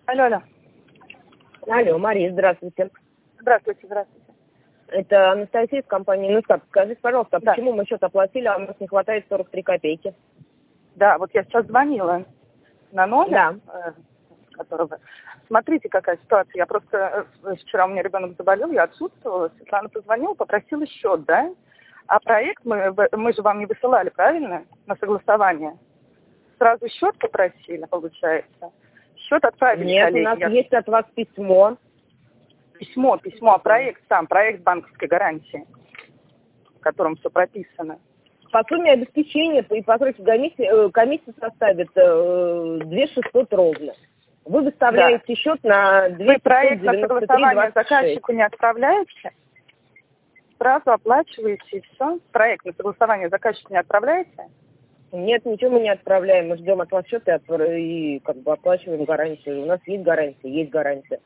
Алло, алло. Алло, Мария, здравствуйте. Здравствуйте, здравствуйте. Это Анастасия из компании «Нускап». Скажите, пожалуйста, а Да. почему мы счет оплатили, а у нас не хватает 43 копейки? Да, вот я сейчас звонила на номер, Да. которого... Смотрите, какая ситуация. Я просто... Вчера у меня ребенок заболел, я отсутствовала. Светлана позвонила, попросила счет, да? А проект мы же вам не высылали, правильно? На согласование. Сразу счет попросили, получается. Счет отправили Нет, коллеги. у нас есть от вас письмо. Письмо, а проект сам, проект банковской гарантии, в котором все прописано. По сумме обеспечения и по сроке комиссия составит 2600 ровно. Вы выставляете счет на 293,26. Вы проект на согласование заказчику не отправляете? Сразу оплачиваете и все? Проект на согласование заказчику не отправляете? Нет, ничего мы не отправляем. Мы ждем от вас счет и как бы оплачиваем гарантию. У нас есть гарантия.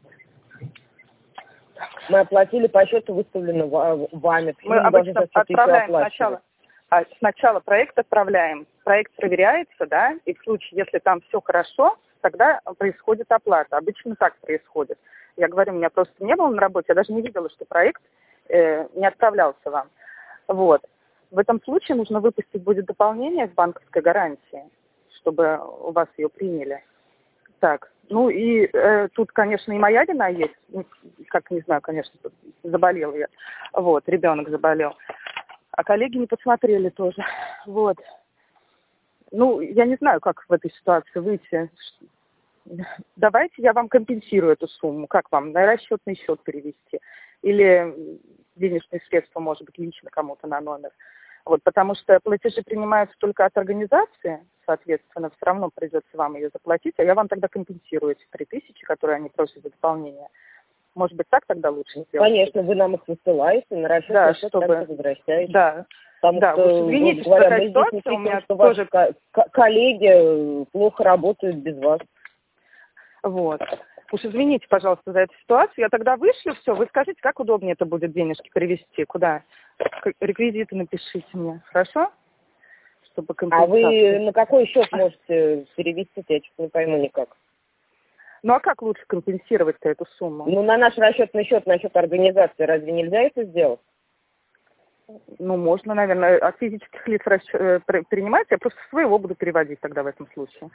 Мы оплатили по счету, выставленному вами. Мы обычно отправляем сначала проект отправляем. Проект проверяется, да, и в случае, если там все хорошо, тогда происходит оплата. Обычно так происходит. Я говорю, у меня просто не было на работе, я даже не видела, что проект не отправлялся вам. Вот. В этом случае нужно выпустить будет дополнение к банковской гарантии, чтобы у вас ее приняли. Так, ну и тут, конечно, и моя вина есть. Как, не знаю, конечно, заболел я. Вот, ребенок заболел. А коллеги не посмотрели тоже. Вот. Ну, я не знаю, как в этой ситуации выйти. Давайте я вам компенсирую эту сумму. Как вам? На расчетный счет перевести? Или денежные средства, может быть, лично кому-то на номер? Вот, потому что платежи принимаются только от организации, соответственно, все равно придется вам ее заплатить, а я вам тогда компенсирую эти 3000, которые они просят за дополнение. Может быть, так тогда лучше сделать? Конечно, вы нам их высылаете, на расчетный счет чтобы... возвращаете. Да. Потому да, что, извините, говоря, что такая мы ситуация, здесь не у меня что тоже... ваши коллеги плохо работают без вас. Вот. Уж извините, пожалуйста, за эту ситуацию. Я тогда вышлю все. Вы скажите, как удобнее это будет денежки перевести? Куда? Реквизиты напишите мне. Хорошо? Чтобы А вы на какой счет можете перевести? Я чуть не пойму никак. Ну а как лучше компенсировать-то эту сумму? Ну на наш расчетный счет, на счет организации, разве нельзя это сделать? Ну, можно, наверное. От физических лиц принимать, я просто своего буду переводить тогда в этом случае.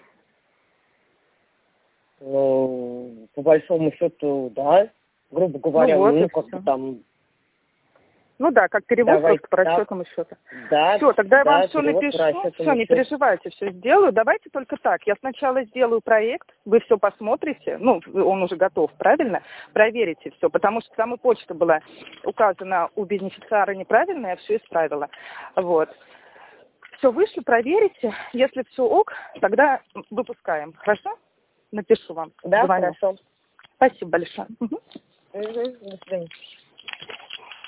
Ну, по большому счету, да. Грубо говоря, ну, вот ну как бы там... Ну да, как перевод Давайте просто по расчетному счету. Да, все, тогда я вам все перевод напишу. Все, не переживайте, все сделаю. Давайте только так. Я сначала сделаю проект, вы все посмотрите. Ну, он уже готов, правильно? Проверите все, потому что там и почта была указана у бенефициара неправильно, я все исправила. Вот. Все вышлю, проверите. Если все ок, тогда выпускаем. Хорошо? Напишу вам. Да, звоню. хорошо. Спасибо большое. До свидания.